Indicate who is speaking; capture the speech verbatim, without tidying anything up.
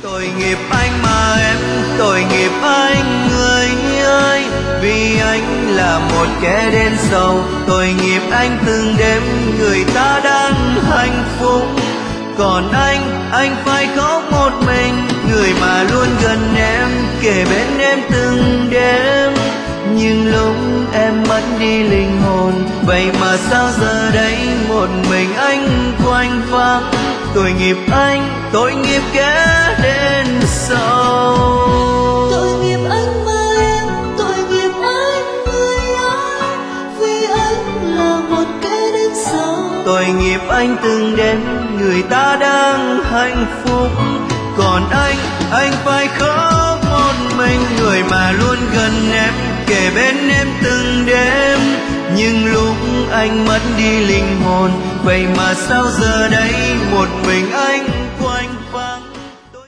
Speaker 1: Tội nghiệp anh mà em, tội nghiệp anh người ơi, vì anh là một kẻ đen sầu. Tội nghiệp anh từng đêm người ta đang hạnh phúc, còn anh, anh phải khóc một mình. Người mà luôn gần em, kề bên em từng đêm, nhưng lúc em mất đi linh hồn, vậy mà sao giờ đây một mình anh quanh vắng. Tội nghiệp anh, tội nghiệp kẻ đen sầu.
Speaker 2: Tội nghiệp anh mà em, tội nghiệp anh người ơi, vì anh là một kẻ đen sầu.
Speaker 1: Tội nghiệp anh từng đêm người ta đang hạnh phúc, còn anh, anh phải khóc một mình. Người mà luôn gần em, kề bên em từng đêm, nhưng lúc anh mất đi linh hồn, vậy mà sao giờ đây một mình anh